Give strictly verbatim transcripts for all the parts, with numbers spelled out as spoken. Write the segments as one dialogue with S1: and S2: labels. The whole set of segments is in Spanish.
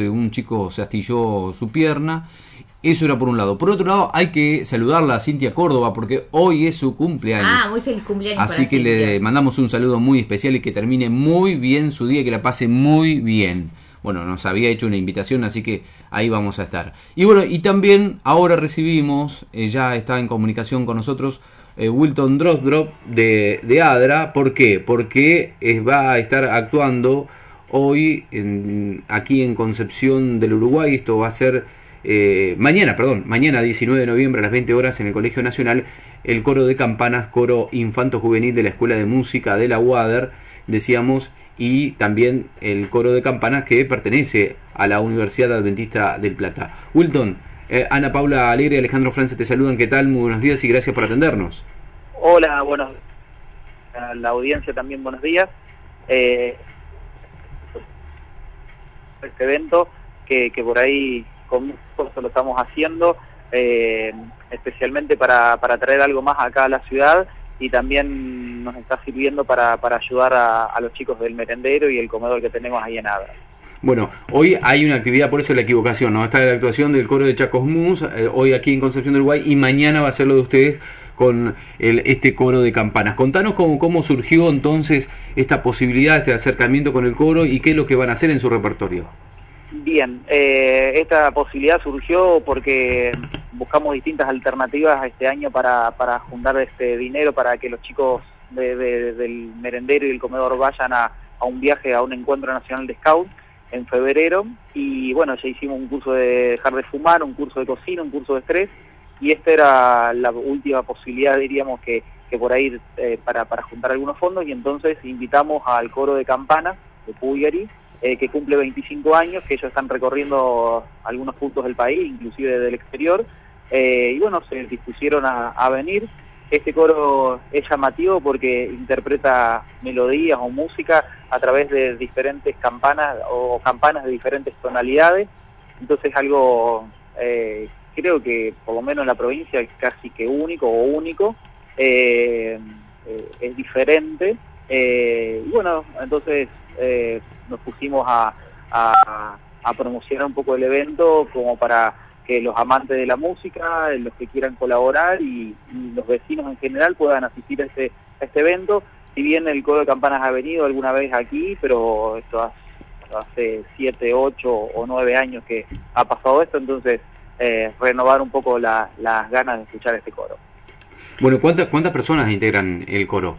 S1: de un chico se astilló su pierna. Eso era por un lado. Por otro lado, hay que saludarla a Cintia Córdoba porque hoy es su cumpleaños.
S2: Ah, muy feliz cumpleaños.
S1: Así que Cintia. Le mandamos un saludo muy especial y que termine muy bien su día y que la pase muy bien. Bueno, nos había hecho una invitación, así que ahí vamos a estar. Y bueno, y también ahora recibimos, eh, ya está en comunicación con nosotros, eh, Wilton Drozdrop de, de ADRA. ¿Por qué? Porque eh, va a estar actuando hoy en, aquí en Concepción del Uruguay. Esto va a ser eh, mañana, perdón, mañana diecinueve de noviembre a las veinte horas en el Colegio Nacional, el coro de campanas, coro infanto juvenil de la Escuela de Música de la U A D E R, decíamos, y también el coro de campanas que pertenece a la Universidad Adventista del Plata. Wilton, eh, Ana Paula Alegre y Alejandro France te saludan. ¿Qué tal? Muy buenos días y gracias por atendernos.
S3: Hola, buenos a la audiencia también buenos días. Eh, este evento que, que por ahí con mucho esfuerzo lo estamos haciendo, eh, especialmente para, para traer algo más acá a la ciudad, y también nos está sirviendo para, para ayudar a, a los chicos del merendero y el comedor que tenemos ahí en ADRA.
S1: Bueno, hoy hay una actividad, por eso la equivocación, ¿no? Está la actuación del coro de Chacosmús, eh, hoy aquí en Concepción del Uruguay, y mañana va a ser lo de ustedes con el, este coro de campanas. Contanos cómo, cómo surgió entonces esta posibilidad, este acercamiento con el coro, y qué es lo que van a hacer en su repertorio.
S3: Bien, eh, esta posibilidad surgió porque buscamos distintas alternativas este año para, para juntar este dinero para que los chicos de, de, del merendero y el comedor vayan a, a un viaje, a un encuentro nacional de scout en febrero, y bueno, ya hicimos un curso de dejar de fumar, un curso de cocina, un curso de estrés, y esta era la última posibilidad, diríamos, que, que por ahí eh, para, para juntar algunos fondos, y entonces invitamos al coro de campanas de Puyari, eh, que cumple veinticinco años, que ellos están recorriendo algunos puntos del país, inclusive del exterior, eh, y bueno, se dispusieron a, a venir. Este coro es llamativo porque interpreta melodías o música a través de diferentes campanas o campanas de diferentes tonalidades, entonces algo, eh, creo que por lo menos en la provincia casi que único o único, eh, eh, es diferente, eh, y bueno, entonces eh, nos pusimos a, a, a promocionar un poco el evento como para que los amantes de la música, los que quieran colaborar y, y los vecinos en general puedan asistir a este, a este evento. Si bien el coro de campanas ha venido alguna vez aquí, pero esto hace, hace siete, ocho o nueve años que ha pasado esto, entonces eh, renovar un poco la, las ganas de escuchar este coro.
S1: Bueno, ¿cuántas, cuántas personas integran el coro?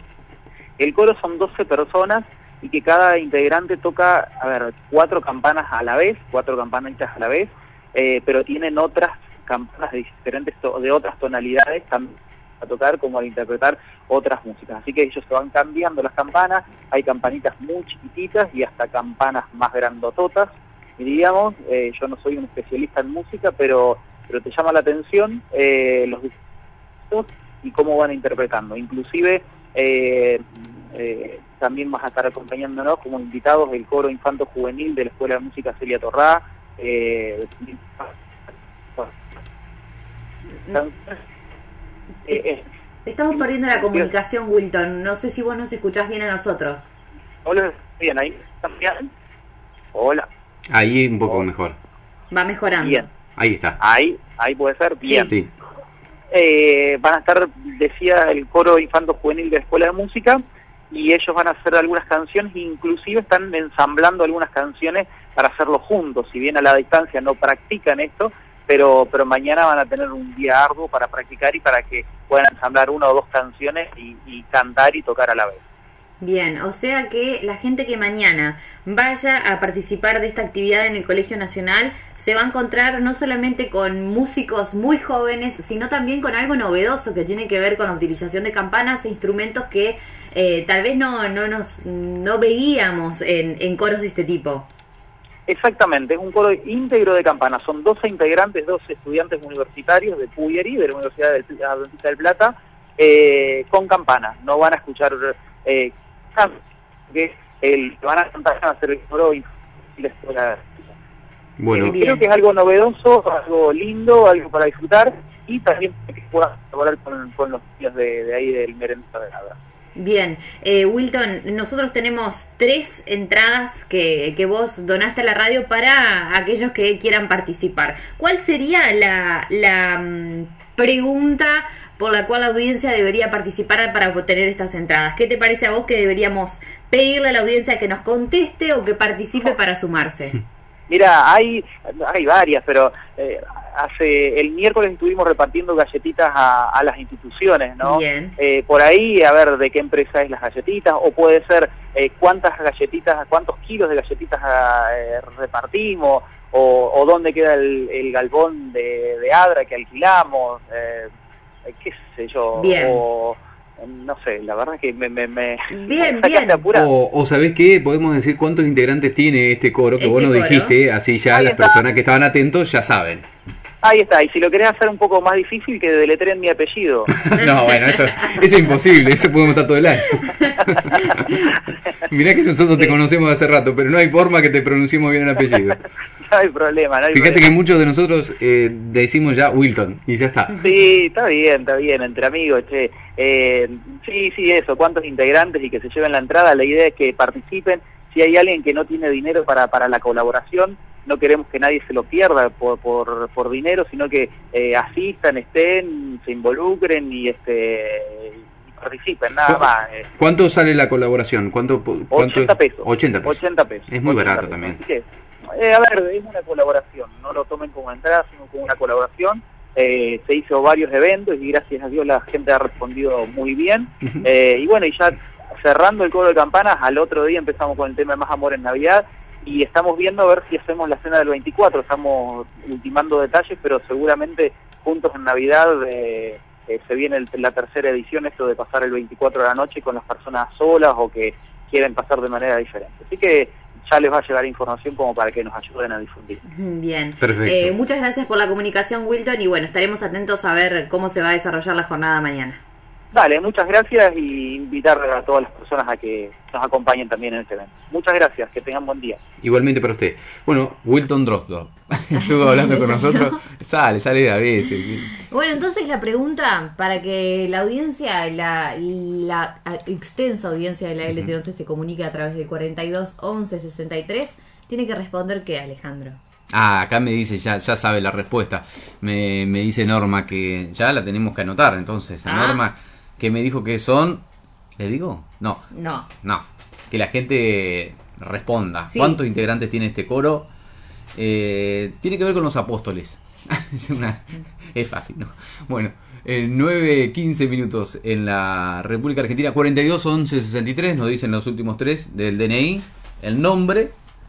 S3: El coro son doce personas y que cada integrante toca, a ver, cuatro campanas a la vez, cuatro campanitas a la vez, eh, pero tienen otras campanas de diferentes, to de otras tonalidades también a tocar, como al interpretar otras músicas. Así que ellos se van cambiando las campanas, hay campanitas muy chiquititas y hasta campanas más grandototas, diríamos. Eh, yo no soy un especialista en música, pero, pero te llama la atención eh, los distintos y cómo van interpretando. Inclusive eh, eh, también vas a estar acompañándonos como invitados el coro infanto juvenil de la Escuela de Música Celia Torrá. Eh,
S2: eh, Estamos perdiendo la comunicación, Wilton. No sé si vos nos escuchás bien a nosotros.
S3: Hola, bien, ahí también. Hola.
S1: Ahí un poco Hola. Mejor.
S2: Va mejorando.
S3: Bien.
S1: Ahí está.
S3: Ahí, ahí puede ser. Bien.
S1: Sí.
S3: Eh, van a estar, decía, el coro infanto juvenil de la Escuela de Música, y ellos van a hacer algunas canciones, inclusive están ensamblando algunas canciones para hacerlo juntos, si bien a la distancia no practican esto, pero pero mañana van a tener un día arduo para practicar y para que puedan ensamblar una o dos canciones y, y cantar y tocar a la vez.
S2: Bien, o sea que la gente que mañana vaya a participar de esta actividad en el Colegio Nacional se va a encontrar no solamente con músicos muy jóvenes, sino también con algo novedoso que tiene que ver con la utilización de campanas e instrumentos que eh, tal vez no no nos no veíamos en, en coros de este tipo.
S3: Exactamente, es un coro íntegro de campanas, son doce integrantes, doce estudiantes universitarios de Puyari, de la Universidad Adventista del Plata, eh, con campanas. No van a escuchar eh, que el van a cantar a hacer el coro y la escuela.
S1: Bueno,
S3: eh, creo que es algo novedoso, algo lindo, algo para disfrutar, y también que puedan colaborar con, con los niños de, de ahí del merendero de nada.
S2: Bien, eh, Wilton, nosotros tenemos tres entradas que, que vos donaste a la radio para aquellos que quieran participar. ¿Cuál sería la, la um, pregunta por la cual la audiencia debería participar para obtener estas entradas? ¿Qué te parece a vos que deberíamos pedirle a la audiencia que nos conteste o que participe para sumarse?
S3: Mira, hay, hay varias, pero eh, hace el miércoles estuvimos repartiendo galletitas a, a las instituciones, ¿no?
S2: Bien.
S3: Eh, por ahí, a ver de qué empresa es las galletitas, o puede ser eh, cuántas galletitas, cuántos kilos de galletitas eh, repartimos, o, o dónde queda el, el galpón de, de Adra que alquilamos, eh, qué sé yo,
S2: Bien.
S3: o no sé, la verdad es que me, me, me
S2: bien,
S3: me
S2: bien.
S1: O, o ¿sabés qué? Podemos decir cuántos integrantes tiene este coro, que
S2: Este
S1: vos nos
S2: coro.
S1: dijiste, así ya
S3: Ahí
S1: las
S3: está.
S1: personas que estaban atentos ya saben.
S3: Ahí está, y si lo querés hacer un poco más difícil, que deletreen mi apellido.
S1: No, bueno, eso, eso es imposible, eso podemos estar todo el año. Mirá que nosotros te conocemos hace rato, pero no hay forma que te pronunciemos bien el apellido.
S3: No hay problema, no hay
S1: Fíjate
S3: problema.
S1: que muchos de nosotros eh, decimos ya Wilton, y ya está.
S3: Sí, está bien, está bien, entre amigos, che. Eh, sí, sí, eso, cuántos integrantes y que se lleven la entrada. La idea es que participen. Si hay alguien que no tiene dinero para, para la colaboración, no queremos que nadie se lo pierda por, por, por dinero, sino que eh, asistan, estén, se involucren y este y participen, nada
S1: ¿Cu-
S3: más. eh.
S1: ¿Cuánto sale la colaboración? ¿Cuánto, cuánto
S3: ochenta
S1: es?
S3: pesos.
S1: ochenta pesos.
S3: ochenta pesos.
S1: Es muy
S3: ochenta
S1: barato
S3: pesos.
S1: también.
S3: Así que, eh, a ver, es una colaboración, no lo tomen como entrada, sino como una colaboración. Eh, se hizo varios eventos y gracias a Dios la gente ha respondido muy bien.
S1: Ujú.
S3: Eh, y bueno, y ya cerrando el coro de campanas, al otro día empezamos con el tema de Más Amor en Navidad y estamos viendo a ver si hacemos la cena del veinticuatro. Estamos ultimando detalles, pero seguramente juntos en Navidad eh, eh, se viene el- la tercera edición, esto de pasar el veinticuatro de la noche con las personas solas o que quieren pasar de manera diferente. Así que ya les va a llegar información como para que nos ayuden a difundir.
S2: Bien.
S1: Perfecto.
S2: Eh, muchas gracias por la comunicación, Wilton, y bueno, estaremos atentos a ver cómo se va a desarrollar la jornada mañana.
S3: Dale, muchas gracias y invitar a todas las personas a que nos acompañen también en este evento. Muchas gracias, que tengan buen día.
S1: Igualmente para usted. Bueno, Wilton Drosdorf estuvo hablando con
S2: ¿Le salió?
S1: nosotros. Sale, sale a veces.
S2: Bueno, entonces la pregunta para que la audiencia, la, la extensa audiencia de la L T once se comunique a través del cuarenta y dos once sesenta y tres, tiene que responder ¿qué, Alejandro?
S1: Ah, acá me dice, ya, ya sabe la respuesta. Me, me dice Norma que ya la tenemos que anotar. Entonces, a
S2: Ah.
S1: Norma, que me dijo que son. ¿Le digo? No,
S2: No.
S1: no. Que la gente responda.
S2: Sí.
S1: ¿Cuántos integrantes tiene este coro? Eh, tiene que ver con los apóstoles. es, una, es fácil, ¿no? Bueno, eh, nueve quince minutos en la República Argentina. cuarenta y dos once sesenta y tres nos dicen los últimos tres del D N I, el nombre,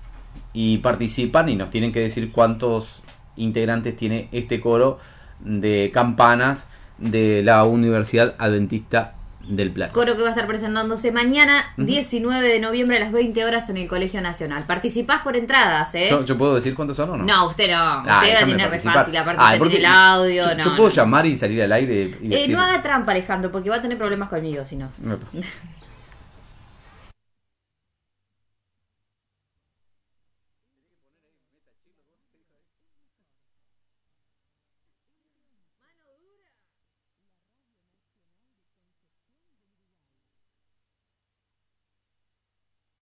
S1: y participan y nos tienen que decir cuántos integrantes tiene este coro de campanas de la Universidad Adventista del Plata.
S2: Coro que va a estar presentándose mañana,
S1: Ujú.
S2: diecinueve de noviembre a las veinte horas en el Colegio Nacional. Participás por entradas, ¿eh?
S1: ¿Yo, yo puedo decir cuántos son o no?
S2: No, usted no.
S1: Ah,
S2: Usted va a
S1: déjame
S2: tener re
S1: participar.
S2: fácil, aparte
S1: Ah,
S2: de
S1: porque
S2: tener el audio.
S1: Yo,
S2: no,
S1: yo puedo
S2: no.
S1: llamar y salir al aire y
S2: Eh,
S1: decir...
S2: no haga trampa, Alejandro, porque va a tener problemas conmigo si no.
S1: Epa.